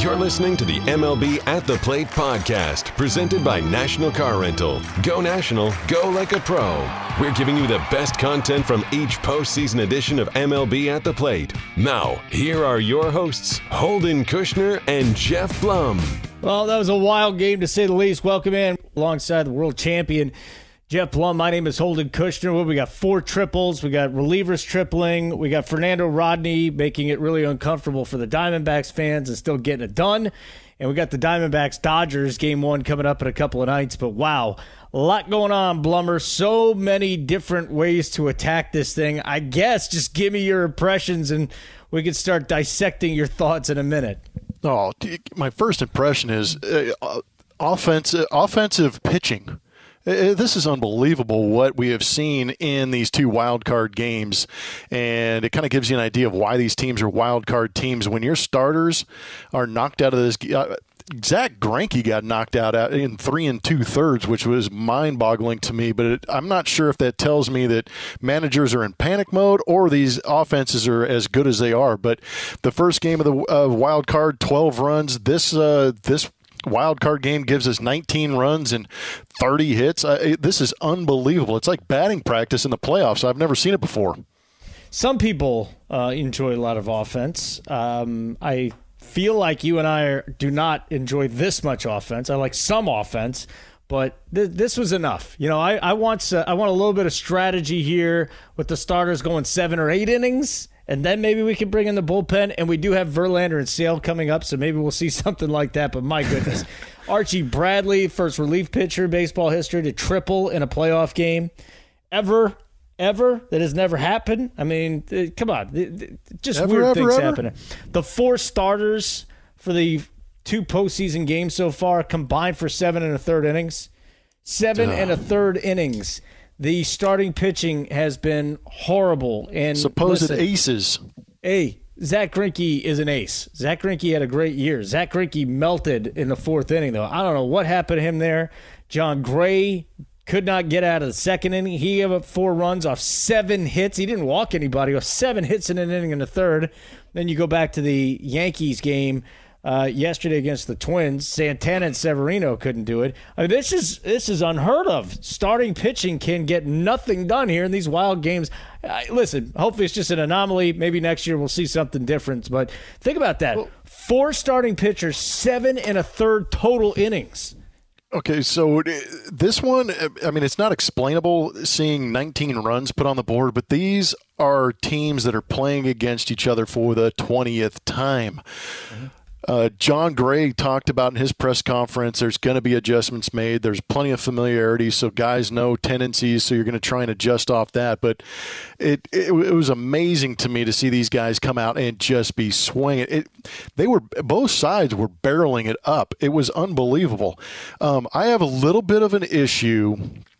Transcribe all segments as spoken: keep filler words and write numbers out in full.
You're listening to the M L B At the Plate podcast, presented by National Car Rental. Go National, go like a pro. We're giving you the best content from each postseason edition of M L B At the Plate. Now, here are your hosts, Holden Kushner and Jeff Blum. Well, that was a wild game to say the least. Welcome in alongside the world champion, Jeff Blum. My name is Holden Kushner. Well, we got four triples. We got relievers tripling. We got Fernando Rodney making it really uncomfortable for the Diamondbacks fans and still getting it done. And we got the Diamondbacks-Dodgers game one coming up in a couple of nights. But wow, a lot going on, Blummer. So many different ways to attack this thing. I guess just give me your impressions and we can start dissecting your thoughts in a minute. Oh, my first impression is uh, offensive, offensive pitching. This is unbelievable what we have seen in these two wild card games, and it kind of gives you an idea of why these teams are wild card teams. When your starters are knocked out of this, uh, Zach Greinke got knocked out in three and two thirds, which was mind-boggling to me. But it, I'm not sure if that tells me that managers are in panic mode or these offenses are as good as they are. But the first game of the uh, wild card, twelve runs. This uh, this. wild card game gives us nineteen runs and thirty hits. Uh, it, this is unbelievable. It's like batting practice in the playoffs. I've never seen it before. Some people uh, enjoy a lot of offense. Um, I feel like you and I are, do not enjoy this much offense. I like some offense, but th- this was enough. You know, I, I want uh, I want a little bit of strategy here with the starters going seven or eight innings. And then maybe we can bring in the bullpen, and we do have Verlander and Sale coming up, so maybe we'll see something like that. But my goodness, Archie Bradley, first relief pitcher in baseball history to triple in a playoff game. Ever, ever, that has never happened. I mean, come on, just ever, weird ever, things ever? happening. The four starters for the two postseason games so far combined for seven and a third innings. Seven Duh. and a third innings. The starting pitching has been horrible. And supposed listen, aces. Hey, Zach Greinke is an ace. Zach Greinke had a great year. Zach Greinke melted in the fourth inning, though. I don't know what happened to him there. John Gray could not get out of the second inning. He gave up four runs off seven hits. He didn't walk anybody. Off seven hits in an inning in the third. Then you go back to the Yankees game Uh, yesterday against the Twins. Santana and Severino couldn't do it. I mean, this is this is unheard of. Starting pitching can get nothing done here in these wild games. Uh, listen, hopefully it's just an anomaly. Maybe next year we'll see something different. But think about that. Well, Four starting pitchers, seven and a third total innings. Okay, so this one, I mean, it's not explainable seeing nineteen runs put on the board, but these are teams that are playing against each other for the twentieth time. Mm-hmm. Uh, John Gray talked about in his press conference there's going to be adjustments made. There's plenty of familiarity, so guys know tendencies, so you're going to try and adjust off that. But it, it it was amazing to me to see these guys come out and just be swinging. It, they were both sides were barreling it up. It was unbelievable. Um, I have a little bit of an issue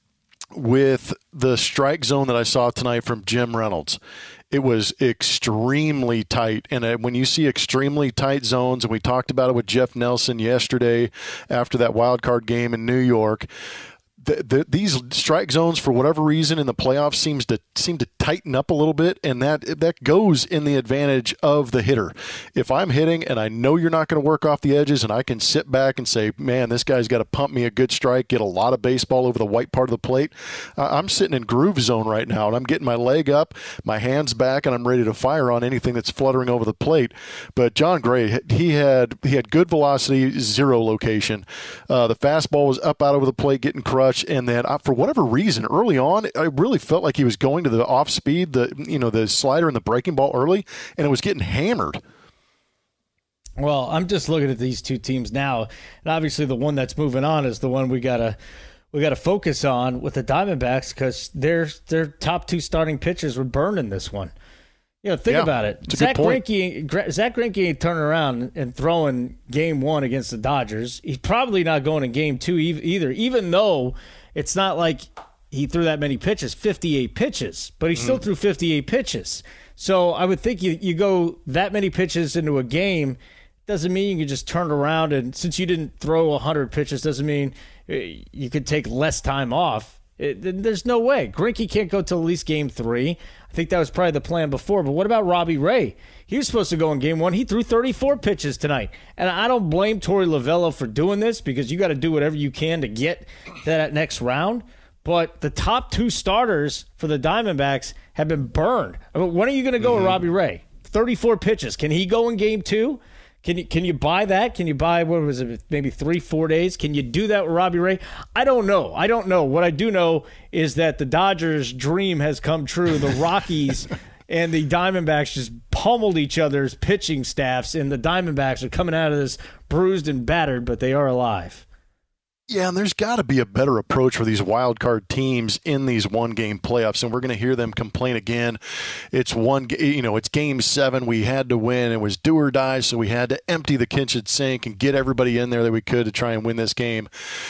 with the strike zone that I saw tonight from Jim Reynolds. It was extremely tight. And when you see extremely tight zones, and we talked about it with Jeff Nelson yesterday after that wild card game in New York, the, the, these strike zones, for whatever reason, in the playoffs seems to seem to tighten up a little bit, and that that goes in the advantage of the hitter. If I'm hitting and I know you're not going to work off the edges, and I can sit back and say, man, this guy's got to pump me a good strike, get a lot of baseball over the white part of the plate, uh, I'm sitting in groove zone right now, and I'm getting my leg up, my hands back, and I'm ready to fire on anything that's fluttering over the plate. But John Gray, he had he had good velocity, zero location. Uh, the fastball was up out over the plate, getting crushed. And then, uh, for whatever reason, early on, I really felt like he was going to the off speed, the you know the slider and the breaking ball early, and it was getting hammered. Well, I'm just looking at these two teams now, and obviously the one that's moving on is the one we gotta we gotta focus on with the Diamondbacks, because their their top two starting pitchers were burned in this one. You know, think yeah, about it. It's a Zach good point. Greinke, Zach Greinke ain't turning around and throwing game one against the Dodgers. He's probably not going to game two either, even though it's not like he threw that many pitches, fifty-eight pitches, but he still mm. threw fifty-eight pitches. So I would think you, you go that many pitches into a game, doesn't mean you can just turn around, and since you didn't throw one hundred pitches, doesn't mean you could take less time off. It, there's no way. Greinke can't go till at least game three. I think that was probably the plan before. But what about Robbie Ray? He was supposed to go in game one. He threw thirty-four pitches tonight. And I don't blame Torey Lovullo for doing this because you got to do whatever you can to get to that next round. But the top two starters for the Diamondbacks have been burned. I mean, when are you going to go mm-hmm. with Robbie Ray? thirty-four pitches. Can he go in game two? Can you can you buy that? Can you buy, what was it, maybe three, four days? Can you do that with Robbie Ray? I don't know. I don't know. What I do know is that the Dodgers' dream has come true. The Rockies and the Diamondbacks just pummeled each other's pitching staffs, and the Diamondbacks are coming out of this bruised and battered, but they are alive. Yeah, and there's got to be a better approach for these wild card teams in these one-game playoffs, and we're going to hear them complain again. It's one, you know, it's game seven. We had to win. It was do or die, so we had to empty the kitchen sink and get everybody in there that we could to try and win this game.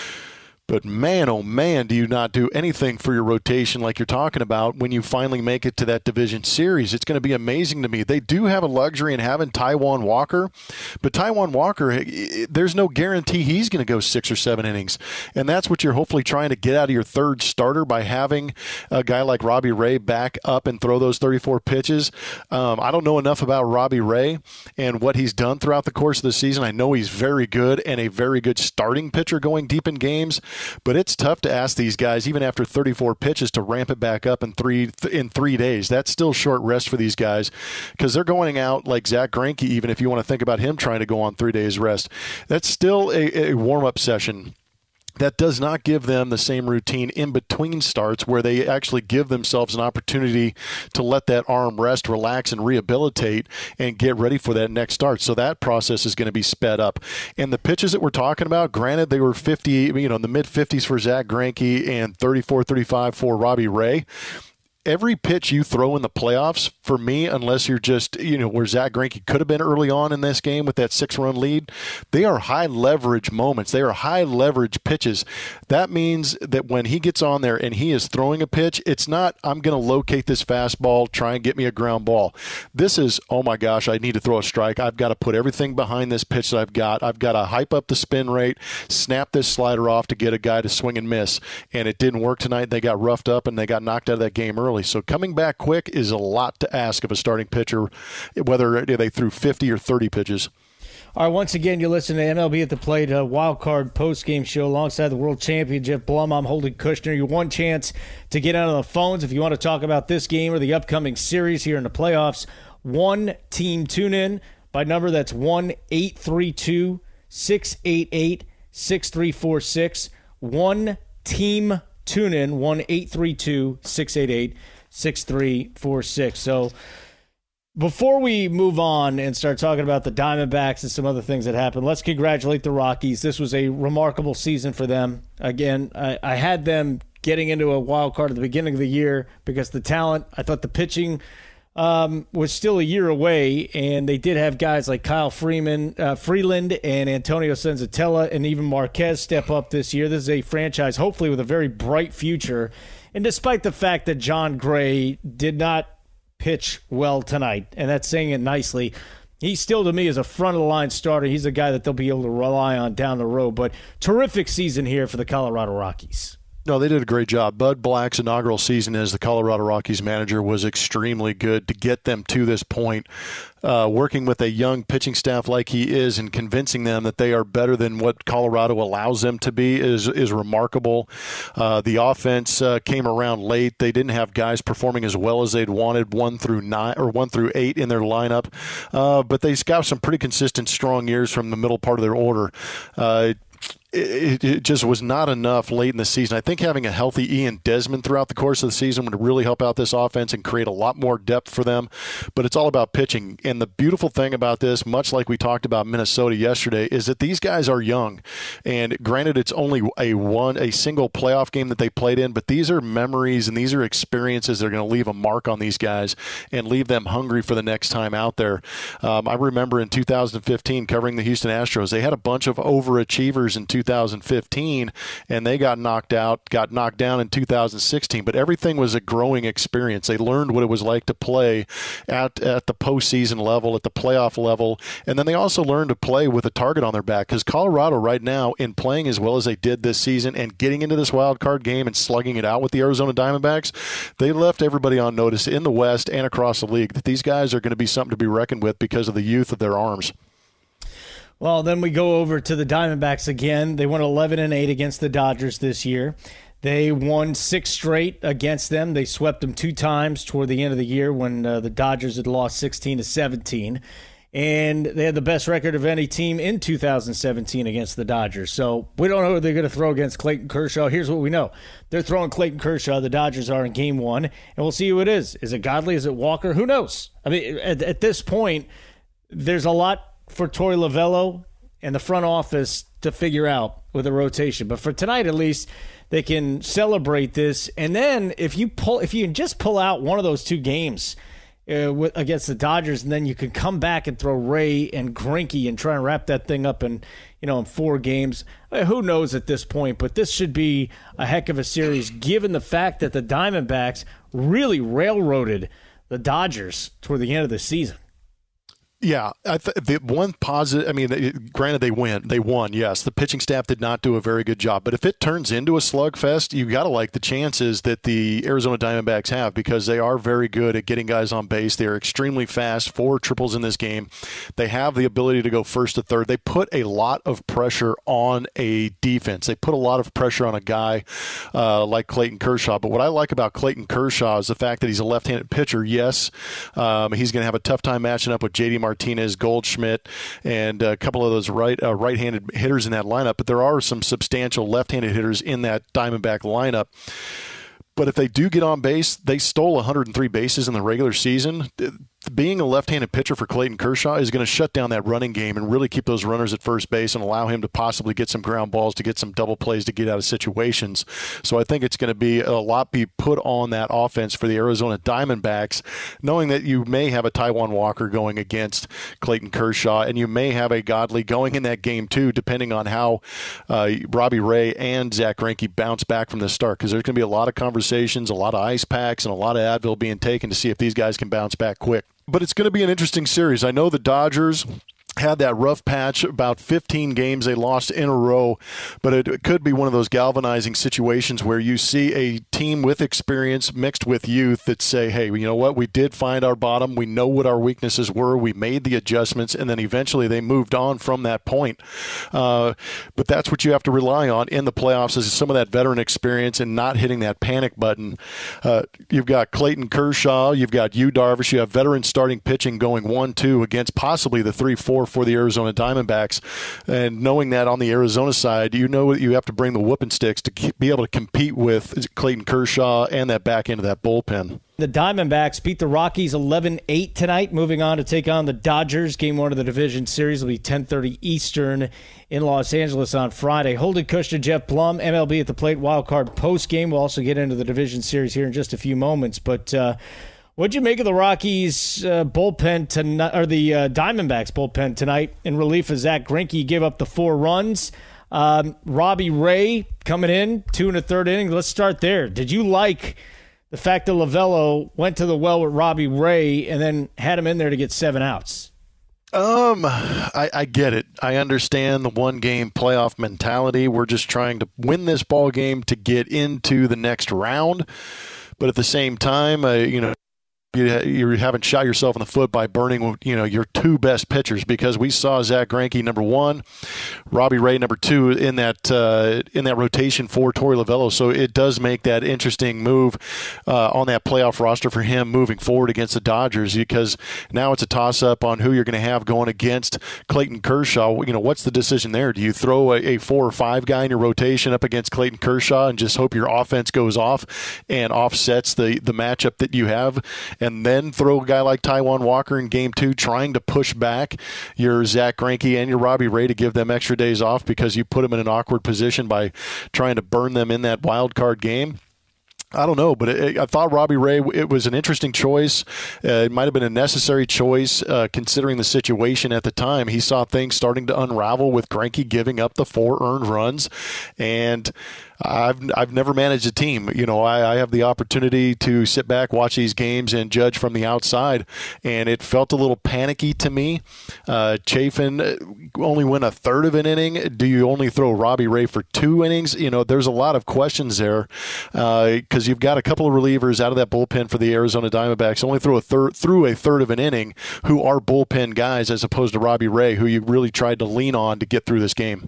But man, oh man, do you not do anything for your rotation like you're talking about when you finally make it to that division series. It's going to be amazing to me. They do have a luxury in having Taijuan Walker, but Taijuan Walker, there's no guarantee he's going to go six or seven innings. And that's what you're hopefully trying to get out of your third starter by having a guy like Robbie Ray back up and throw those thirty-four pitches. Um, I don't know enough about Robbie Ray and what he's done throughout the course of the season. I know he's very good and a very good starting pitcher going deep in games. But it's tough to ask these guys, even after thirty-four pitches, to ramp it back up in three in three days. That's still short rest for these guys because they're going out like Zach Greinke, even if you want to think about him trying to go on three days rest. That's still a, a warm-up session. That does not give them the same routine in between starts where they actually give themselves an opportunity to let that arm rest, relax, and rehabilitate and get ready for that next start. So that process is going to be sped up. And the pitches that we're talking about, granted, they were fifty, you know, in the mid-fifties for Zach Greinke and thirty-four, thirty-five for Robbie Ray. Every pitch you throw in the playoffs, for me, unless you're just, you know, where Zach Greinke could have been early on in this game with that six-run lead, they are high-leverage moments. They are high-leverage pitches. That means that when he gets on there and he is throwing a pitch, it's not, I'm going to locate this fastball, try and get me a ground ball. This is, oh, my gosh, I need to throw a strike. I've got to put everything behind this pitch that I've got. I've got to hype up the spin rate, snap this slider off to get a guy to swing and miss. And it didn't work tonight. They got roughed up, and they got knocked out of that game early. So coming back quick is a lot to ask of a starting pitcher, whether they threw fifty or thirty pitches. All right, once again, you're listening to M L B at the Plate, a wild card post-game show alongside the world champion Jeff Blum. I'm Holden Kushner. Your one chance to get out on the phones if you want to talk about this game or the upcoming series here in the playoffs. One team tune-in by number that's one eight three two, six eight eight, six three four six. One team tune-in, one eight three two, six eight eight, six three four six. So before we move on and start talking about the Diamondbacks and some other things that happened, let's congratulate the Rockies. This was a remarkable season for them. Again, I, I had them getting into a wild card at the beginning of the year because the talent, I thought the pitching um, was still a year away, and they did have guys like Kyle Freeman, uh, Freeland and Antonio Senzatella and even Marquez step up this year. This is a franchise hopefully with a very bright future. And despite the fact that John Gray did not pitch well tonight, and that's saying it nicely, he still, to me, is a front-of-the-line starter. He's a guy that they'll be able to rely on down the road. But terrific season here for the Colorado Rockies. No, they did a great job. Bud Black's inaugural season as the Colorado Rockies manager was extremely good to get them to this point. Uh, working with a young pitching staff like he is and convincing them that they are better than what Colorado allows them to be is is remarkable. Uh, the offense uh, came around late. They didn't have guys performing as well as they'd wanted, one through nine or one through eight in their lineup, uh, but they got some pretty consistent, strong years from the middle part of their order. Uh, It, it just was not enough late in the season. I think having a healthy Ian Desmond throughout the course of the season would really help out this offense and create a lot more depth for them. But it's all about pitching. And the beautiful thing about this, much like we talked about Minnesota yesterday, is that these guys are young. And granted, it's only a one, a single playoff game that they played in, but these are memories and these are experiences that are going to leave a mark on these guys and leave them hungry for the next time out there. Um, I remember in two thousand fifteen covering the Houston Astros, they had a bunch of overachievers Dodgers in two thousand fifteen, and they got knocked out, got knocked down in two thousand sixteen. But everything was a growing experience. They learned what it was like to play at, at the postseason level, at the playoff level, and then they also learned to play with a target on their back, because Colorado right now, in playing as well as they did this season and getting into this wild card game and slugging it out with the Arizona Diamondbacks, they left everybody on notice in the West and across the league that these guys are going to be something to be reckoned with because of the youth of their arms. Well, then we go over to the Diamondbacks again. They won eleven and eight against the Dodgers this year. They won six straight against them. They swept them two times toward the end of the year when uh, the Dodgers had lost sixteen to seventeen. And they had the best record of any team in two thousand seventeen against the Dodgers. So we don't know who they're going to throw against Clayton Kershaw. Here's what we know. They're throwing Clayton Kershaw. The Dodgers are in game one. And we'll see who it is. Is it Godley? Is it Walker? Who knows? I mean, at, at this point, there's a lot for Torey Lovullo and the front office to figure out with a rotation. But for tonight, at least, they can celebrate this. And then if you pull, if you can just pull out one of those two games uh, with, against the Dodgers, and then you can come back and throw Ray and Greinke and try and wrap that thing up in, you know, in four games. I mean, who knows at this point? But this should be a heck of a series, given the fact that the Diamondbacks really railroaded the Dodgers toward the end of the season. Yeah, I th- the one positive, I mean, it, granted they win, they won, yes. The pitching staff did not do a very good job. But if it turns into a slugfest, you got to like the chances that the Arizona Diamondbacks have, because they are very good at getting guys on base. They're extremely fast, four triples in this game. They have the ability to go first to third. They put a lot of pressure on a defense. They put a lot of pressure on a guy uh, like Clayton Kershaw. But what I like about Clayton Kershaw is the fact that he's a left-handed pitcher. Yes, um, he's going to have a tough time matching up with J D Martinez. Martinez, Goldschmidt, and a couple of those right uh, right-handed hitters in that lineup. But there are some substantial left-handed hitters in that Diamondback lineup. But if they do get on base, they stole one hundred three bases in the regular season. Being a left-handed pitcher for Clayton Kershaw is going to shut down that running game and really keep those runners at first base and allow him to possibly get some ground balls, to get some double plays, to get out of situations. So I think it's going to be a lot be put on that offense for the Arizona Diamondbacks, knowing that you may have a Taijuan Walker going against Clayton Kershaw, and you may have a Godley going in that game too, depending on how uh, Robbie Ray and Zach Greinke bounce back from the start, because there's going to be a lot of conversations, a lot of ice packs, and a lot of Advil being taken to see if these guys can bounce back quick. But it's going to be an interesting series. I know the Dodgers had that rough patch, about fifteen games they lost in a row, but it could be one of those galvanizing situations where you see a team with experience mixed with youth that say, hey, you know what, we did find our bottom, we know what our weaknesses were, we made the adjustments, and then eventually they moved on from that point. Uh, but that's what you have to rely on in the playoffs, is some of that veteran experience and not hitting that panic button. Uh, you've got Clayton Kershaw, you've got Yu Darvish, you have veteran starting pitching going one two against possibly the three four for the Arizona Diamondbacks. And knowing that on the Arizona side, you know you have to bring the whooping sticks to keep, be able to compete with Clayton Kershaw and that back end of that bullpen. The Diamondbacks beat the Rockies eleven eight tonight, moving on to take on the Dodgers. Game one of the division series will be ten thirty Eastern in Los Angeles on Friday. Holden Kushner, Jeff Plum, M L B at the Plate wildcard post game. We'll also get into the division series here in just a few moments. But uh, what'd you make of the Rockies uh, bullpen tonight, or the uh, Diamondbacks bullpen tonight in relief of Zach Greinke? Gave up the four runs. Um, Robbie Ray coming in, two and a third inning. Let's start there. Did you like the fact that Lovullo went to the well with Robbie Ray and then had him in there to get seven outs? Um, I, I get it. I understand the one-game playoff mentality. We're just trying to win this ball game to get into the next round. But at the same time, uh, you know, You, you haven't shot yourself in the foot by burning, you know, your two best pitchers, because we saw Zach Greinke number one, Robbie Ray number two in that uh, in that rotation for Torey Lovullo. So it does make that interesting move uh, on that playoff roster for him moving forward against the Dodgers, because now it's a toss-up on who you're going to have going against Clayton Kershaw. You know, what's the decision there? Do you throw a, a four or five guy in your rotation up against Clayton Kershaw and just hope your offense goes off and offsets the the matchup that you have, and then throw a guy like Taijuan Walker in game two, trying to push back your Zach Greinke and your Robbie Ray to give them extra days off because you put them in an awkward position by trying to burn them in that wild card game? I don't know, but it, I thought Robbie Ray, it was an interesting choice. Uh, it might have been a necessary choice uh, considering the situation at the time. He saw things starting to unravel with Greinke giving up the four earned runs, and I've I've never managed a team. You know, I, I have the opportunity to sit back, watch these games, and judge from the outside, and it felt a little panicky to me. Uh, Chafin only went a third of an inning. Do you only throw Robbie Ray for two innings? You know, there's a lot of questions there because uh, you've got a couple of relievers out of that bullpen for the Arizona Diamondbacks. Only throw a third through a third of an inning who are bullpen guys as opposed to Robbie Ray, who you really tried to lean on to get through this game.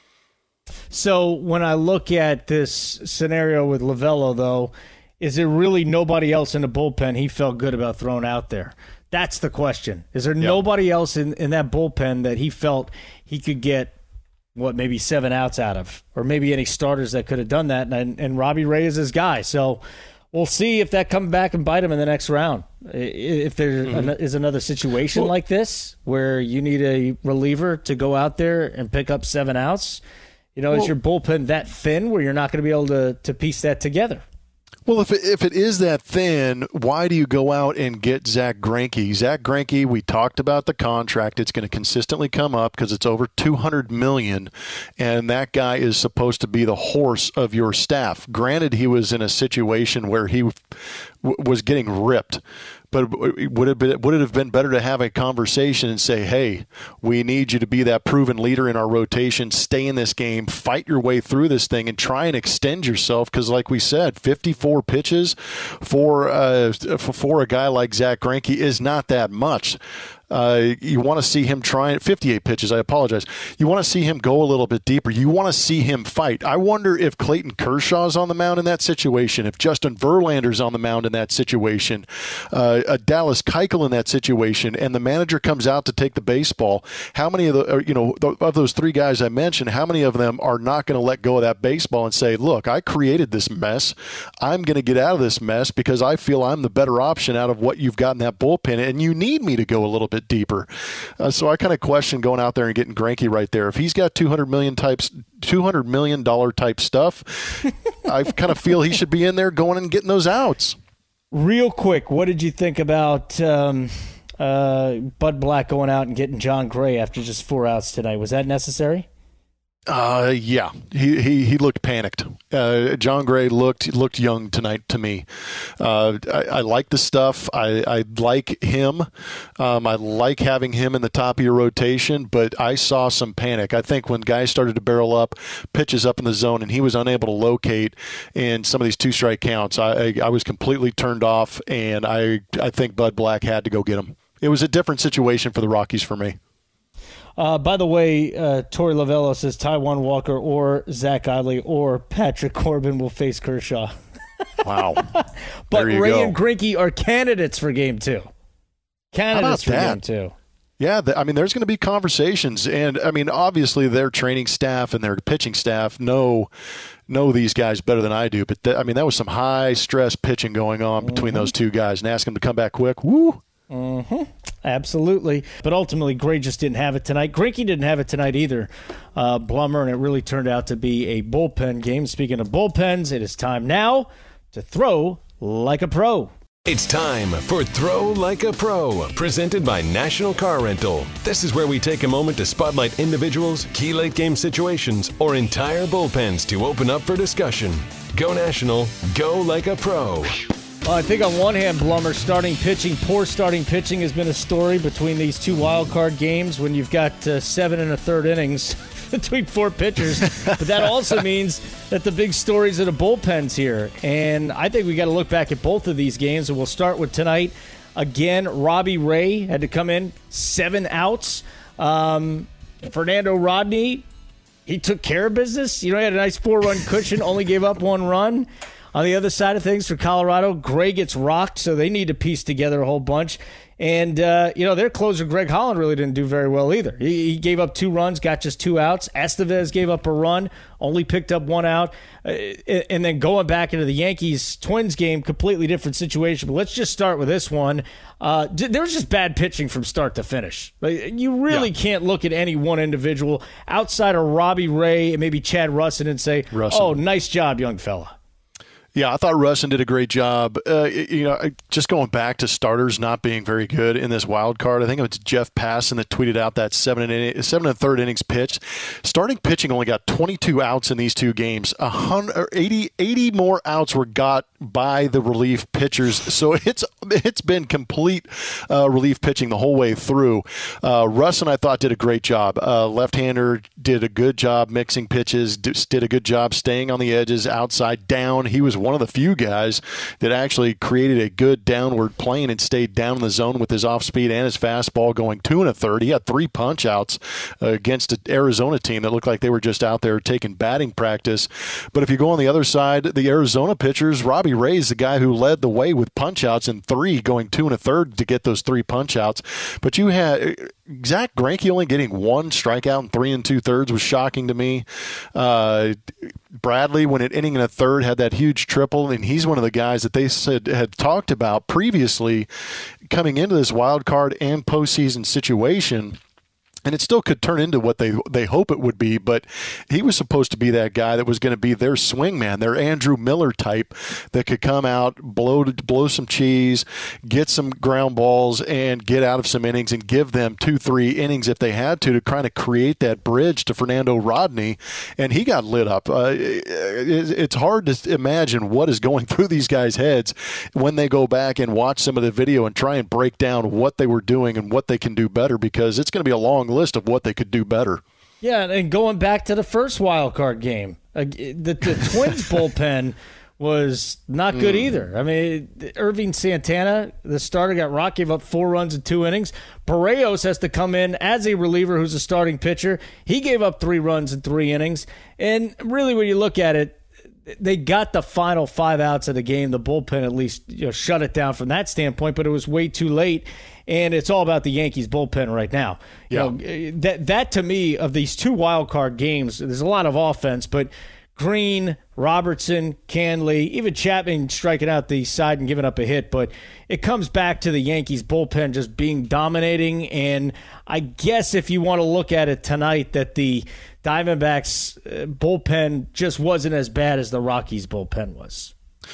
So when I look at this scenario with Lovullo, though, is there really nobody else in the bullpen he felt good about throwing out there? That's the question. Is there yep. nobody else in, in that bullpen that he felt he could get, what, maybe seven outs out of? Or maybe any starters that could have done that, and, and Robbie Ray is his guy. So we'll see if that comes back and bite him in the next round. If there mm-hmm. is another situation well, like this where you need a reliever to go out there and pick up seven outs, you know, well, is your bullpen that thin where you're not going to be able to, to piece that together? Well, if it, if it is that thin, why do you go out and get Zach Greinke? Zach Greinke, we talked about the contract. It's going to consistently come up because it's over two hundred million dollars, and that guy is supposed to be the horse of your staff. Granted, he was in a situation where he w- was getting ripped. But would it, be, would it have been better to have a conversation and say, hey, we need you to be that proven leader in our rotation, stay in this game, fight your way through this thing, and try and extend yourself? Because like we said, fifty-four pitches for, uh, for a guy like Zach Greinke is not that much. Uh, you want to see him trying fifty-eight pitches. I apologize. You want to see him go a little bit deeper. You want to see him fight. I wonder if Clayton Kershaw's on the mound in that situation, if Justin Verlander's on the mound in that situation, uh, a Dallas Keuchel in that situation, and the manager comes out to take the baseball. How many of the or, you know of those three guys I mentioned? How many of them are not going to let go of that baseball and say, "Look, I created this mess. I'm going to get out of this mess because I feel I'm the better option out of what you've got in that bullpen, and you need me to go a little bit deeper." Uh, so I kind of question going out there and getting Greinke right there. If he's got two hundred million types, two hundred million dollar type stuff, I kind of feel he should be in there going and getting those outs. Real quick, what did you think about um, uh, Bud Black going out and getting John Gray after just four outs tonight? Was that necessary? Uh, yeah, he, he, he looked panicked. Uh, John Gray looked looked young tonight to me. Uh, I, I like the stuff. I, I like him. Um, I like having him in the top of your rotation, but I saw some panic. I think when guys started to barrel up, pitches up in the zone, and he was unable to locate in some of these two-strike counts, I, I, I was completely turned off, and I, I think Bud Black had to go get him. It was a different situation for the Rockies for me. Uh, by the way, uh, Tori Lovullo says Taijuan Walker or Zach Idley or Patrick Corbin will face Kershaw. Wow. But Ray go. and Greinke are candidates for game two. Candidates for that? game two. Yeah, th- I mean, there's going to be conversations. And, I mean, obviously their training staff and their pitching staff know know these guys better than I do. But, th- I mean, that was some high-stress pitching going on between mm-hmm. those two guys. And ask them to come back quick. Woo! Mm-hmm. Absolutely. But ultimately, Gray just didn't have it tonight. Greinke didn't have it tonight either, uh, Blummer, and it really turned out to be a bullpen game. Speaking of bullpens, it is time now to throw like a pro. It's time for Throw Like a Pro, presented by National Car Rental. This is where we take a moment to spotlight individuals, key late-game situations, or entire bullpens to open up for discussion. Go National, go like a pro. Well, I think on one hand, Blummer, starting pitching, poor starting pitching has been a story between these two wild card games when you've got uh, seven and a third innings between four pitchers. But that also means that the big stories are the bullpens here. And I think we got to look back at both of these games, and we'll start with tonight. Again, Robbie Ray had to come in, seven outs. Um, Fernando Rodney, he took care of business. You know, he had a nice four-run cushion, only gave up one run. On the other side of things for Colorado, Gray gets rocked, so they need to piece together a whole bunch. And, uh, you know, their closer, Greg Holland, really didn't do very well either. He, he gave up two runs, got just two outs. Estevez gave up a run, only picked up one out. Uh, and then going back into the Yankees-Twins game, completely different situation. But let's just start with this one. Uh, there was just bad pitching from start to finish. You really yeah. can't look at any one individual outside of Robbie Ray and maybe Chad Russin and say, Russin. oh, nice job, young fella. Yeah, I thought Russin did a great job. Uh, you know, just going back to starters not being very good in this wild card. I think it was Jeff Passan that tweeted out that seven and seven and a third innings pitched. Starting pitching only got twenty-two outs in these two games. one hundred, eighty, eighty more outs were got by the relief pitchers. So it's it's been complete uh, relief pitching the whole way through. Uh, Russin, I thought, did a great job. Uh, left-hander did a good job mixing pitches. Did a good job staying on the edges, outside, down. He was one of the few guys that actually created a good downward plane and stayed down in the zone with his off-speed and his fastball going two and a third. He had three punch-outs uh, against an Arizona team that looked like they were just out there taking batting practice. But if you go on the other side, the Arizona pitchers, Robbie Ray's the guy who led the way with punch-outs in three, going two and a third to get those three punch-outs. But you had Zach Greinke only getting one strikeout in three and two-thirds was shocking to me. Uh, Bradley, when at inning and a third, had that huge triple, and he's one of the guys that they said had talked about previously coming into this wild card and postseason situation. And it still could turn into what they they hope it would be, but he was supposed to be that guy that was going to be their swing man, their Andrew Miller type that could come out, blow blow some cheese, get some ground balls, and get out of some innings and give them two, three innings if they had to to kind of create that bridge to Fernando Rodney. And he got lit up. Uh, it's hard to imagine what is going through these guys' heads when they go back and watch some of the video and try and break down what they were doing and what they can do better, because it's going to be a long list of what they could do better. Yeah, and going back to the first wild card game, uh, the, the Twins bullpen was not good mm. either. I mean, Irving Santana, the starter, got rocked, gave up four runs in two innings. Barrios has to come in as a reliever who's a starting pitcher. He gave up three runs in three innings. And really, when you look at it, they got the final five outs of the game. The bullpen at least, you know, shut it down from that standpoint, but it was way too late. And it's all about the Yankees bullpen right now. Yeah. You know, that that to me, of these two wild card games, there's a lot of offense, but Green, Robertson, Canley, even Chapman striking out the side and giving up a hit. But it comes back to the Yankees bullpen just being dominating. And I guess if you want to look at it tonight, that the Diamondbacks uh, bullpen just wasn't as bad as the Rockies bullpen was.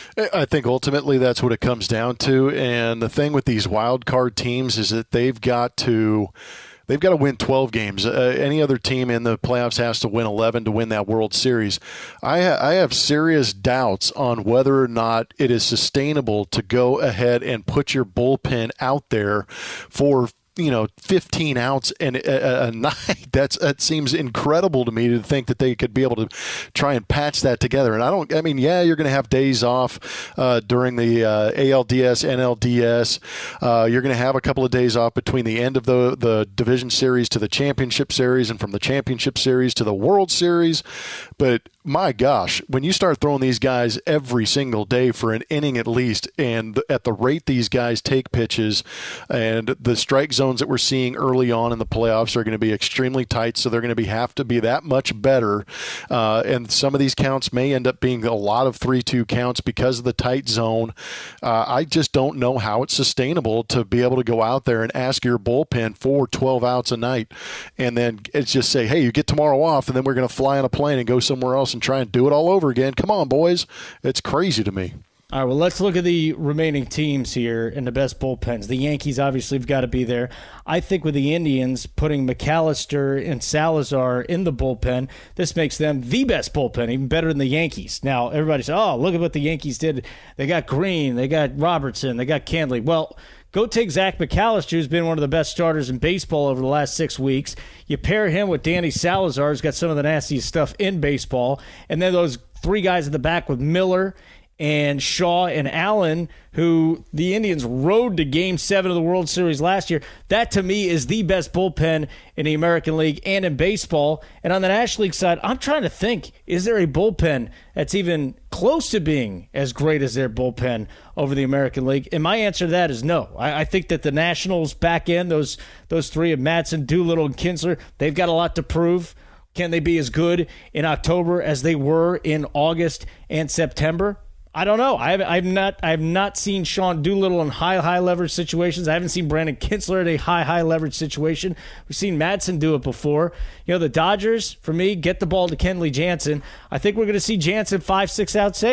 I think ultimately that's what it comes down to. And the thing with these wild card teams is that they've got to they've got to win twelve games. Uh, any other team in the playoffs has to win eleven to win that World Series. I, ha- I have serious doubts on whether or not it is sustainable to go ahead and put your bullpen out there for, you know, fifteen outs and a, a night. That's that seems incredible to me to think that they could be able to try and patch that together. And I don't. I mean, yeah, you're going to have days off uh, during the uh, A L D S, N L D S. Uh, you're going to have a couple of days off between the end of the the division series to the championship series, and from the championship series to the World Series. But my gosh, when you start throwing these guys every single day for an inning at least, and at the rate these guys take pitches, and the strike zones that we're seeing early on in the playoffs are going to be extremely tight, so they're going to be have to be that much better. Uh, and some of these counts may end up being a lot of three two counts because of the tight zone. Uh, I just don't know how it's sustainable to be able to go out there and ask your bullpen for twelve outs a night, and then it's just say, hey, you get tomorrow off, and then we're going to fly on a plane and go somewhere else and try and do it all over again. Come on, boys. It's crazy to me. All right, well, let's look at the remaining teams here and the best bullpens. The Yankees obviously have got to be there. I think with the Indians putting McAllister and Salazar in the bullpen, this makes them the best bullpen, even better than the Yankees. Now, everybody says, oh, look at what the Yankees did. They got Green, they got Robertson, they got Canley. Well, go take Zach McAllister, who's been one of the best starters in baseball over the last six weeks. You pair him with Danny Salazar, who's got some of the nastiest stuff in baseball. And then those three guys at the back with Miller and Shaw and Allen, who the Indians rode to Game seven of the World Series last year. That, to me, is the best bullpen in the American League and in baseball. And on the National League side, I'm trying to think, is there a bullpen that's even close to being as great as their bullpen over the American League? And my answer to that is no. I, I think that the Nationals back end, those, those three of Madsen, Doolittle, and Kinsler, they've got a lot to prove. Can they be as good in October as they were in August and September? I don't know. I have, I've not I've not seen Sean Doolittle in high, high leverage situations. I haven't seen Brandon Kinsler at a high, high leverage situation. We've seen Madsen do it before. You know, the Dodgers, for me, get the ball to Kenley Jansen. I think we're going to see Jansen five, six out saves.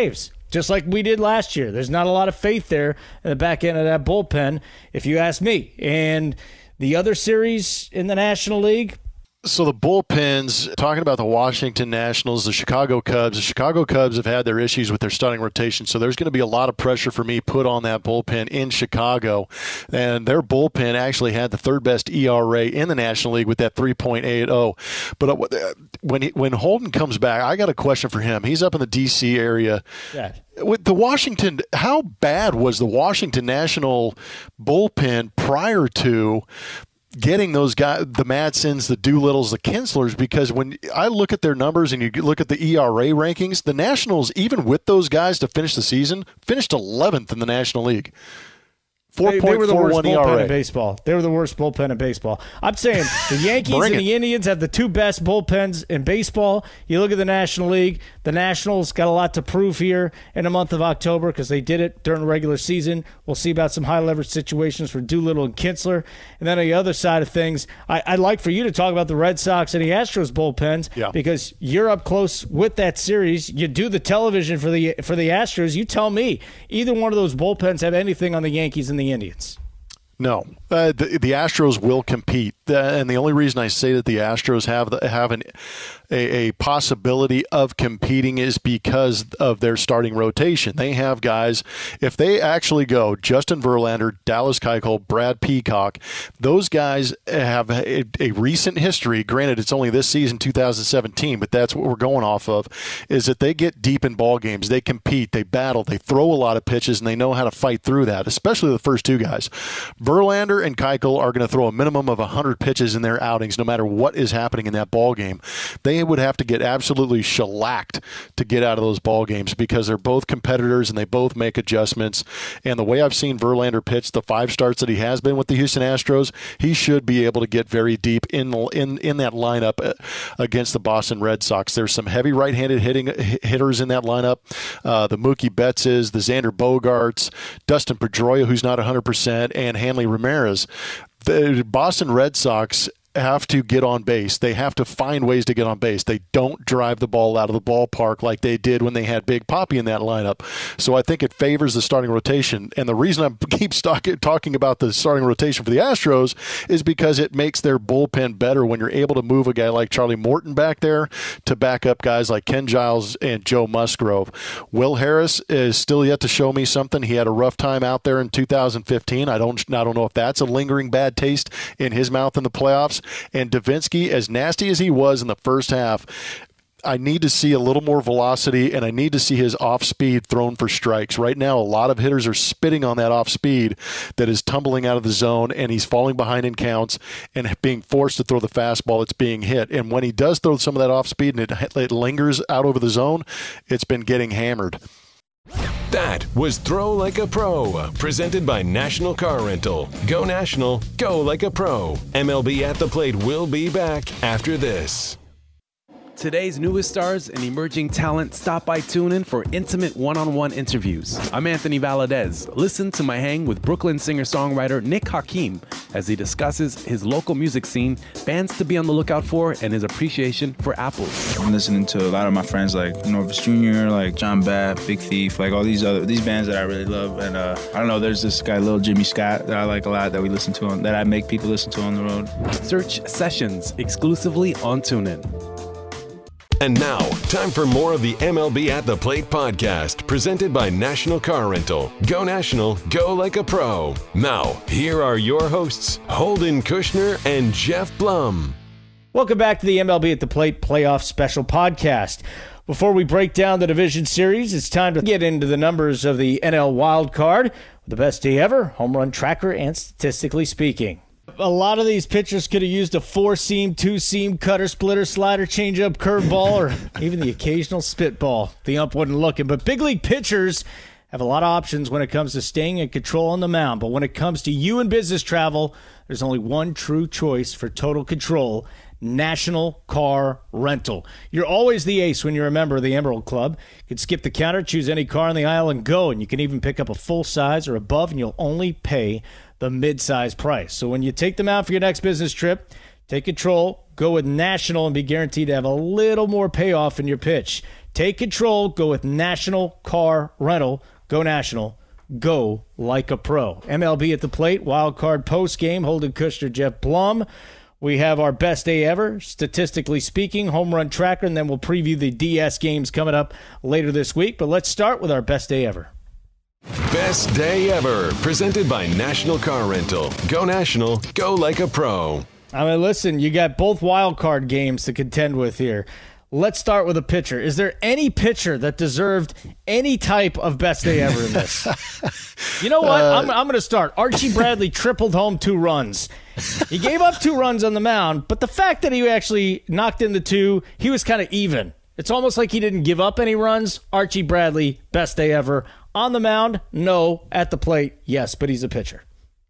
just like we did last year. There's not a lot of faith there in the back end of that bullpen, if you ask me. And the other series in the National League, so the bullpens, talking about the Washington Nationals, the Chicago Cubs, the Chicago Cubs have had their issues with their starting rotation, so there's going to be a lot of pressure for me put on that bullpen in Chicago. And their bullpen actually had the third best E R A in the National League with that three point eight oh. But when he, when Holden comes back, I got a question for him. He's up in the D C area. Yeah. With the Washington, how bad was the Washington National bullpen prior to getting those guys, the Madsons, the Doolittles, the Kinslers? Because when I look at their numbers and you look at the E R A rankings, the Nationals, even with those guys to finish the season, finished eleventh in the National League. They, they were the worst bullpen in baseball. They were the worst bullpen in baseball. I'm saying the Yankees and the Indians have the two best bullpens in baseball. You look at the National League, the Nationals got a lot to prove here in the month of October because they did it during the regular season. We'll see about some high-leverage situations for Doolittle and Kinsler. And then on the other side of things, I, I'd like for you to talk about the Red Sox and the Astros bullpens yeah. because you're up close with that series. You do the television for the for the Astros. You tell me, either one of those bullpens have anything on the Yankees and the Indians? No, uh, the, the Astros will compete, uh, and the only reason I say that the Astros have the, have an, a, a possibility of competing is because of their starting rotation. They have guys. If they actually go Justin Verlander, Dallas Keuchel, Brad Peacock, those guys have a, a recent history. Granted, it's only this season, two thousand seventeen, but that's what we're going off of. Is that they get deep in ball games, they compete, they battle, they throw a lot of pitches, and they know how to fight through that. Especially the first two guys. Verlander and Keuchel are going to throw a minimum of one hundred pitches in their outings no matter what is happening in that ball game. They would have to get absolutely shellacked to get out of those ball games because they're both competitors and they both make adjustments. And the way I've seen Verlander pitch, the five starts that he has been with the Houston Astros, he should be able to get very deep in in, in that lineup against the Boston Red Sox. There's some heavy right-handed hitting hitters in that lineup. Uh, the Mookie Bettses, the Xander Bogaerts, Dustin Pedroia, who's not one hundred percent, and Hanley Ramirez. The Boston Red Sox have to get on base. They have to find ways to get on base. They don't drive the ball out of the ballpark like they did when they had Big Papi in that lineup. So I think it favors the starting rotation. And the reason I keep talking about the starting rotation for the Astros is because it makes their bullpen better when you're able to move a guy like Charlie Morton back there to back up guys like Ken Giles and Joe Musgrove. Will Harris is still yet to show me something. He had a rough time out there in two thousand fifteen. I don't, I don't know if that's a lingering bad taste in his mouth in the playoffs. And Davinsky, as nasty as he was in the first half, I need to see a little more velocity, and I need to see his off-speed thrown for strikes. Right now, a lot of hitters are spitting on that off-speed that is tumbling out of the zone, and he's falling behind in counts and being forced to throw the fastball that's being hit. And when he does throw some of that off-speed and it, it lingers out over the zone, it's been getting hammered. That was Throw Like a Pro, presented by National Car Rental. Go National, go like a pro. M L B At the Plate will be back after this. Today's newest stars and emerging talent stop by TuneIn for intimate one-on-one interviews. I'm Anthony Valadez. Listen to my hang with Brooklyn singer-songwriter Nick Hakim as he discusses his local music scene, bands to be on the lookout for, and his appreciation for apples. I'm listening to a lot of my friends like Norvis Junior, like John Babb, Big Thief, like all these other these bands that I really love. And uh, I don't know, there's this guy, Lil Jimmy Scott, that I like a lot that we listen to, on, that I make people listen to on the road. Search Sessions exclusively on TuneIn. And now, time for more of the M L B At the Plate podcast, presented by National Car Rental. Go National, go like a pro. Now, here are your hosts, Holden Kushner and Jeff Blum. Welcome back to the M L B At the Plate playoff special podcast. Before we break down the division series, it's time to get into the numbers of the N L Wild Card. The best day ever, home run tracker, and statistically speaking. A lot of these pitchers could have used a four-seam, two-seam, cutter, splitter, slider, changeup, curveball, or even the occasional spitball. The ump wasn't looking. But big league pitchers have a lot of options when it comes to staying in control on the mound. But when it comes to you and business travel, there's only one true choice for total control: National Car Rental. You're always the ace when you're a member of the Emerald Club. You can skip the counter, choose any car on the aisle, and go. And you can even pick up a full size or above, and you'll only pay the mid-size price. So when you take them out for your next business trip, take control, go with National, and be guaranteed to have a little more payoff in your pitch. Take control. Go with National Car Rental. Go National. Go like a pro. M L B at the Plate, wild card post game, Holden Kushner, Jeff Blum. We have our best day ever, statistically speaking, home run tracker, and then we'll preview the D S games coming up later this week. But let's start with our best day ever. Best day ever, presented by National Car Rental. Go National, go like a pro. I mean, listen, you got both wild card games to contend with here. Let's start with a pitcher. Is there any pitcher that deserved any type of best day ever in this? You know what? Uh, I'm, I'm going to start. Archie Bradley tripled home two runs. He gave up two runs on the mound, but the fact that he actually knocked in the two, he was kind of even. It's almost like he didn't give up any runs. Archie Bradley, best day ever. On the mound, no. At the plate, yes, but he's a pitcher.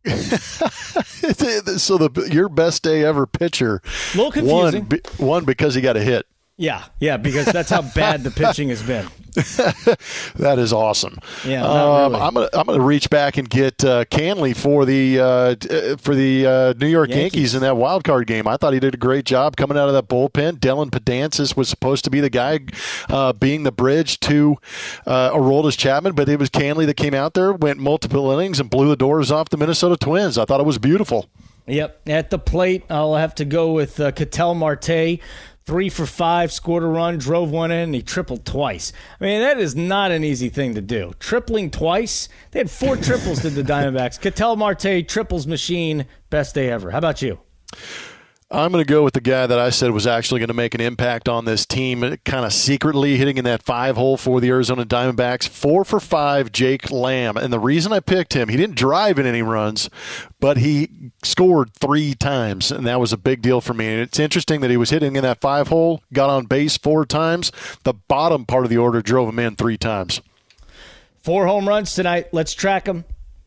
So the your best day ever pitcher, a little confusing. One, one because he got a hit. Yeah, yeah, because that's how bad the pitching has been. That is awesome. Yeah, um, really. I'm gonna I'm gonna reach back and get uh, Canley for the uh, for the uh, New York Yankees. Yankees in that wild card game. I thought he did a great job coming out of that bullpen. Dylan Pedansis was supposed to be the guy uh, being the bridge to uh, Aroldis Chapman, but it was Canley that came out there, went multiple innings, and blew the doors off the Minnesota Twins. I thought it was beautiful. Yep, at the plate, I'll have to go with uh, Ketel Marte. Three for five, scored a run, drove one in, and he tripled twice. I mean, that is not an easy thing to do. Tripling twice? They had four triples, did the Diamondbacks. Ketel Marte, triples machine, best day ever. How about you? I'm going to go with the guy that I said was actually going to make an impact on this team, kind of secretly hitting in that five hole for the Arizona Diamondbacks. Four for five, Jake Lamb. And the reason I picked him, he didn't drive in any runs, but he scored three times, and that was a big deal for me. And it's interesting that he was hitting in that five hole, got on base four times. The bottom part of the order drove him in three times. Four home runs tonight. Let's track them.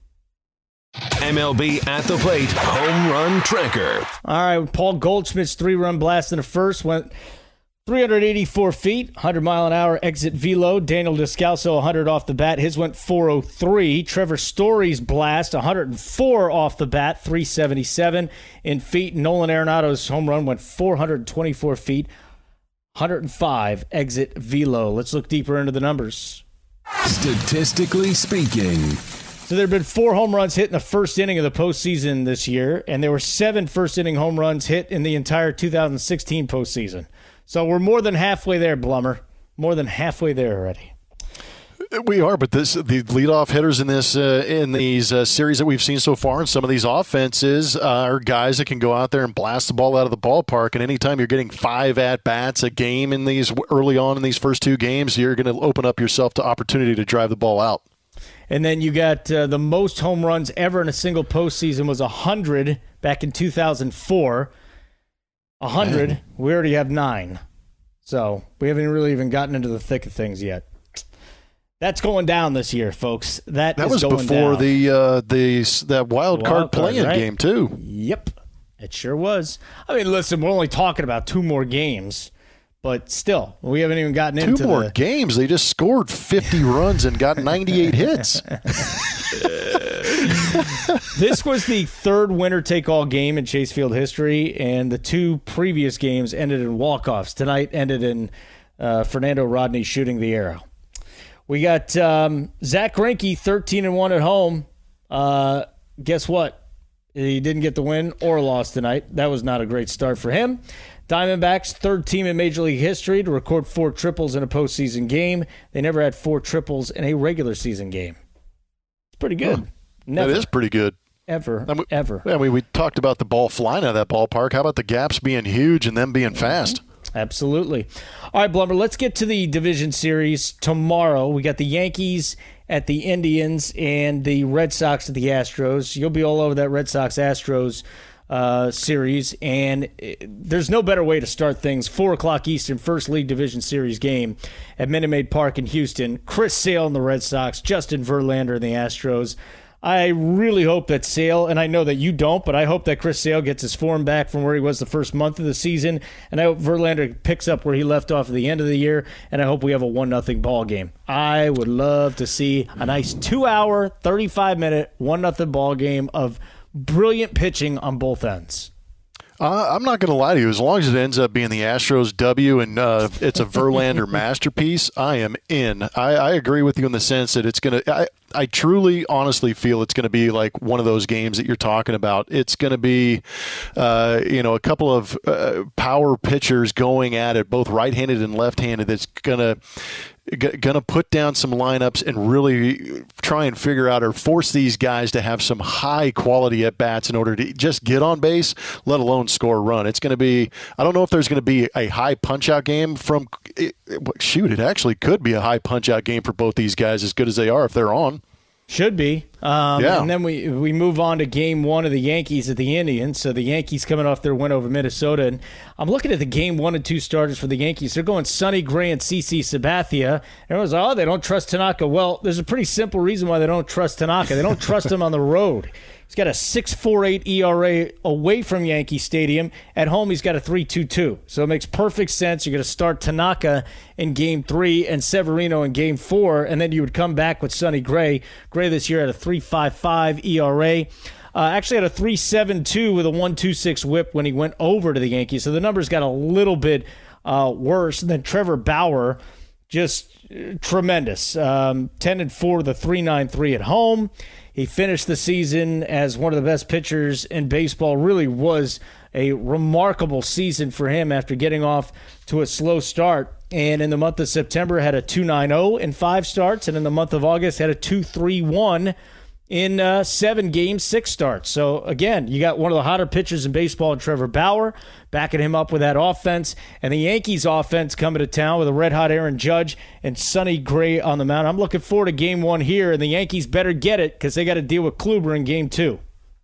M L B at the Plate home run tracker. All right, Paul Goldschmidt's three-run blast in the first went three hundred eighty-four feet, one hundred mile an hour exit velo. Daniel Descalso, one hundred off the bat. His went four oh three. Trevor Story's blast, one hundred four off the bat, three seventy-seven in feet. Nolan Arenado's home run went four hundred twenty-four feet, one hundred five exit velo. Let's look deeper into the numbers. Statistically speaking, so there have been four home runs hit in the first inning of the postseason this year, and there were seven first-inning home runs hit in the entire two thousand sixteen postseason. So we're more than halfway there, Blummer. More than halfway there already. We are, but this the leadoff hitters in this uh, in these uh, series that we've seen so far, and some of these offenses uh, are guys that can go out there and blast the ball out of the ballpark. And anytime you're getting five at bats a game in these early on in these first two games, you're going to open up yourself to opportunity to drive the ball out. And then you got uh, the most home runs ever in a single postseason was one hundred back in two thousand four. one hundred. We already have nine. So we haven't really even gotten into the thick of things yet. That's going down this year, folks. That, that is was going before down. the uh, the that wild, wild card play-in right? game, too. Yep, it sure was. I mean, listen, we're only talking about two more games. But still, we haven't even gotten Two into Two more the... games. They just scored fifty runs and got ninety-eight hits. This was the third winner-take-all game in Chase Field history, and the two previous games ended in walk-offs. Tonight ended in uh, Fernando Rodney shooting the arrow. We got um, Zach Greinke, thirteen and one at home. Uh, guess what? He didn't get the win or loss tonight. That was not a great start for him. Diamondbacks, third team in Major League history to record four triples in a postseason game. They never had four triples in a regular season game. It's pretty good. Huh. Never, that is pretty good. Ever, I mean, ever. I mean, we talked about the ball flying out of that ballpark. How about the gaps being huge and them being fast? Absolutely. All right, Blummer, let's get to the division series tomorrow. We got the Yankees at the Indians and the Red Sox at the Astros. You'll be all over that Red Sox-Astros Uh, series, and it, there's no better way to start things. Four o'clock Eastern, first League Division Series game at Minute Maid Park in Houston. Chris Sale and the Red Sox, Justin Verlander and the Astros. I really hope that Sale, and I know that you don't, but I hope that Chris Sale gets his form back from where he was the first month of the season, and I hope Verlander picks up where he left off at the end of the year, and I hope we have a one nothing ball game. I would love to see a nice two-hour, thirty-five minute, one nothing ball game of brilliant pitching on both ends. Uh, I'm not going to lie to you. As long as it ends up being the Astros W and uh, it's a Verlander masterpiece, I am in. I, I agree with you in the sense that it's going to – I truly, honestly feel it's going to be like one of those games that you're talking about. It's going to be, uh, you know, a couple of uh, power pitchers going at it, both right-handed and left-handed, that's going to – going to put down some lineups and really try and figure out or force these guys to have some high quality at bats in order to just get on base, let alone score a run. It's going to be, I don't know if there's going to be a high punch out game from, it, shoot, it actually could be a high punch out game for both these guys, as good as they are if they're on. Should be. Um, yeah. And then we we move on to game one of the Yankees at the Indians. So the Yankees coming off their win over Minnesota. And I'm looking at the game one and two starters for the Yankees. They're going Sonny Gray and CeCe Sabathia. Everyone's like, oh, they don't trust Tanaka. Well, there's a pretty simple reason why they don't trust Tanaka. They don't trust him on the road. He's got a six point four eight E R A away from Yankee Stadium. At home, he's got a three point two two. So it makes perfect sense. You're going to start Tanaka in game three and Severino in game four, and then you would come back with Sonny Gray. Gray this year had a three point five five E R A. Uh, actually had a three point seven two with a one point two six whip when he went over to the Yankees. So the numbers got a little bit uh, worse. And then Trevor Bauer, just uh, tremendous. Um, ten and four with a three point nine three at home. He finished the season as one of the best pitchers in baseball. Really was a remarkable season for him after getting off to a slow start. And in the month of September, had a two point nine oh in five starts. And in the month of August, had a two point three one in uh, seven games, six starts. So, again, you got one of the hotter pitchers in baseball, Trevor Bauer, backing him up with that offense. And the Yankees offense coming to town with a red-hot Aaron Judge and Sonny Gray on the mound. I'm looking forward to game one here, and the Yankees better get it because they got to deal with Kluber in game two.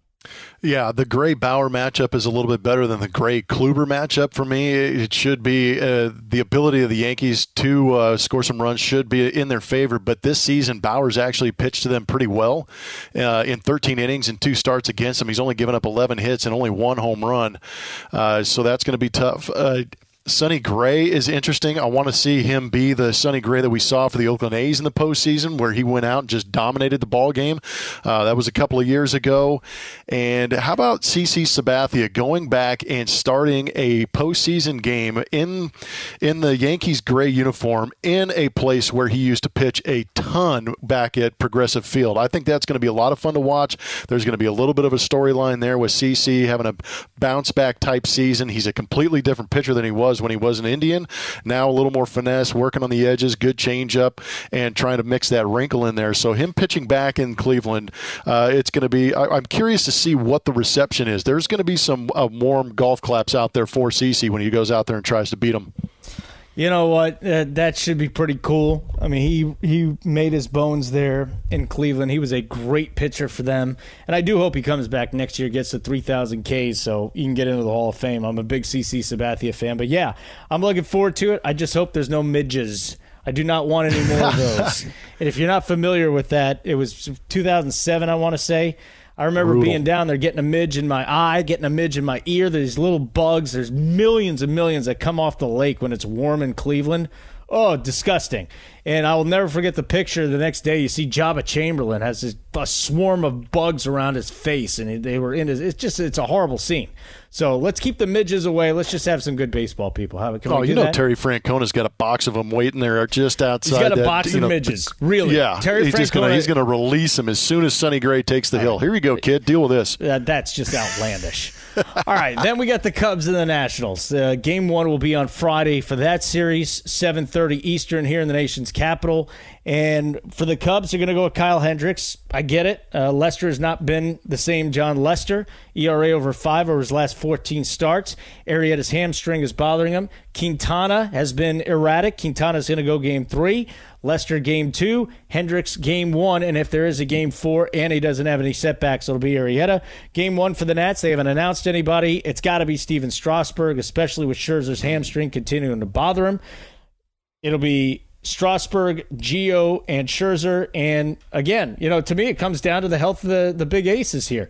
Yeah, the Gray-Bauer matchup is a little bit better than the Gray-Kluber matchup for me. It should be uh, the ability of the Yankees to uh, score some runs should be in their favor. But this season, Bauer's actually pitched to them pretty well uh, in thirteen innings and two starts against them. He's only given up eleven hits and only one home run. Uh, so that's going to be tough. Uh, Sonny Gray is interesting. I want to see him be the Sonny Gray that we saw for the Oakland A's in the postseason, where he went out and just dominated the ball game. Uh, that was a couple of years ago. And how about CeCe Sabathia going back and starting a postseason game in in the Yankees gray uniform in a place where he used to pitch a ton back at Progressive Field? I think that's going to be a lot of fun to watch. There's going to be a little bit of a storyline there with CeCe having a bounce back type season. He's a completely different pitcher than he was when he was an Indian. Now a little more finesse, working on the edges, good changeup, and trying to mix that wrinkle in there. So him pitching back in Cleveland, uh, it's going to be, I, I'm curious to see what the reception is. There's going to be some uh, warm golf claps out there for CeCe when he goes out there and tries to beat him. You know what? Uh, that should be pretty cool. I mean, he he made his bones there in Cleveland. He was a great pitcher for them. And I do hope he comes back next year, gets to three thousand Ks so you can get into the Hall of Fame. I'm a big CeCe Sabathia fan. But, yeah, I'm looking forward to it. I just hope there's no midges. I do not want any more of those. And if you're not familiar with that, it was two thousand seven, I want to say. I remember Brutal. being down there, getting a midge in my eye, getting a midge in my ear. There's little bugs. There's millions and millions that come off the lake when it's warm in Cleveland. Oh, disgusting. And I will never forget the picture the next day. You see Jabba Chamberlain has this, a swarm of bugs around his face, and they were in his, it's just, it's a horrible scene. So let's keep the midges away. Let's just have some good baseball people. How, can oh, we you do know that? Terry Francona's got a box of them waiting there just outside. He's got a that, box you of know, midges. Really? Yeah. Terry he's just Francona, gonna, he's going to release them as soon as Sonny Gray takes the hill. Here you go, kid. Deal with this. Uh, that's just outlandish. All right, then we got the Cubs and the Nationals. Uh, game one will be on Friday for that series, seven thirty Eastern here in the nation's capital. And for the Cubs, they're going to go with Kyle Hendricks. I get it. Uh, Lester has not been the same John Lester. E R A over five over his last fourteen starts. Arrieta's hamstring is bothering him. Quintana has been erratic. Quintana's going to go game three. Lester game two, Hendricks game one, and if there is a game four and he doesn't have any setbacks, it'll be Arrieta. Game one for the Nats, they haven't announced anybody. It's got to be Steven Strasburg, especially with Scherzer's hamstring continuing to bother him. It'll be Strasburg, Gio, and Scherzer, and again, you know, to me it comes down to the health of the, the big aces here.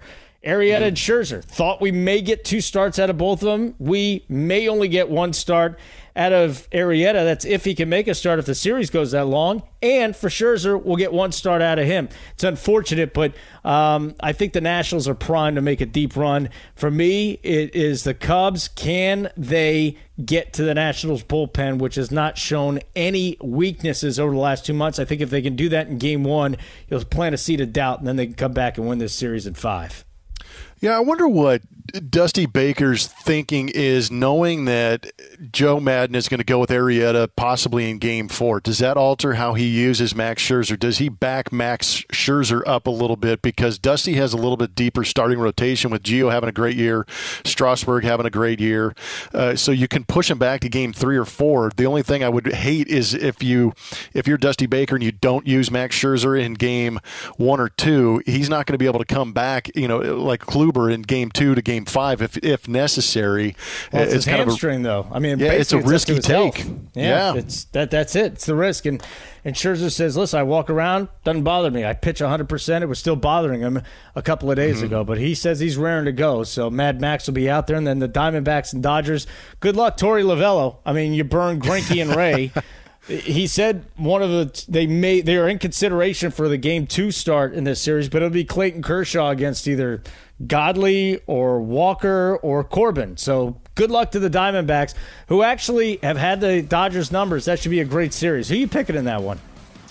Arrieta and Scherzer. Thought we may get two starts out of both of them. We may only get one start out of Arrieta. That's if he can make a start if the series goes that long. And for Scherzer, we'll get one start out of him. It's unfortunate, but um, I think the Nationals are primed to make a deep run. For me, it is the Cubs. Can they get to the Nationals bullpen, which has not shown any weaknesses over the last two months? I think if they can do that in game one, you'll plant a seed of doubt, and then they can come back and win this series in five. Yeah, I wonder what Dusty Baker's thinking is, knowing that Joe Madden is going to go with Arrieta possibly in game four. Does that alter how he uses Max Scherzer? Does he back Max Scherzer up a little bit? Because Dusty has a little bit deeper starting rotation with Gio having a great year, Strasburg having a great year. Uh, so you can push him back to game three or four. The only thing I would hate is if you, if you're Dusty Baker and you don't use Max Scherzer in game one or two, he's not going to be able to come back, you know, like Kluber in game two to game five if if necessary. Well, it's, it's his kind hamstring, of a, though. I mean, yeah, it's a it's risky take. Yeah, yeah, it's that. That's it. It's the risk. And and Scherzer says, "Listen, I walk around, doesn't bother me. I pitch one hundred percent. It was still bothering him a couple of days mm-hmm. ago, but he says he's raring to go. So Mad Max will be out there, and then the Diamondbacks and Dodgers. Good luck, Torey Lovello. I mean, you burn Greinke and Ray." He said one of the they may they are in consideration for the game two start in this series, but it'll be Clayton Kershaw against either Godley or Walker or Corbin. So good luck to the Diamondbacks, who actually have had the Dodgers numbers. That should be a great series. Who are you picking in that one?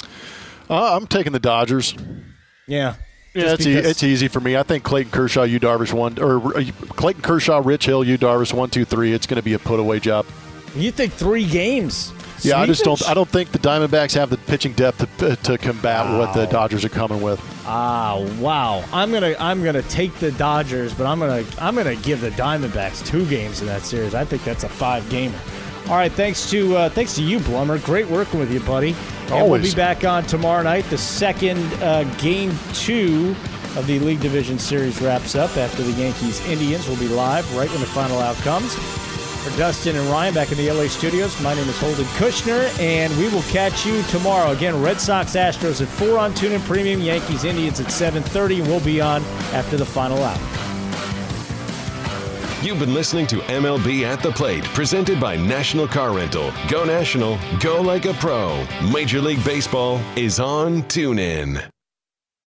Uh, I'm taking the Dodgers. Yeah. Yeah, it's, e- it's easy for me. I think Clayton Kershaw, Yu Darvish one, or uh, Clayton Kershaw, Rich Hill, Yu Darvish one, two, three. It's going to be a put away job. You think three games? Yeah, I just don't. I don't think the Diamondbacks have the pitching depth to, to combat wow. what the Dodgers are coming with. Ah, wow! I'm gonna I'm gonna take the Dodgers, but I'm gonna I'm gonna give the Diamondbacks two games in that series. I think that's a five gamer. All right, thanks to uh, thanks to you, Blummer. Great working with you, buddy. And Always. We'll be back on tomorrow night. The second uh, game two of the League Division Series wraps up after the Yankees Indians. Will be live right when the final out comes. For Dustin and Ryan back in the L A studios, my name is Holden Kushner, and we will catch you tomorrow. Again, Red Sox Astros at four on TuneIn Premium, Yankees Indians at seven thirty, and we'll be on after the final out. You've been listening to M L B at the Plate, presented by National Car Rental. Go National, go like a pro. Major League Baseball is on TuneIn.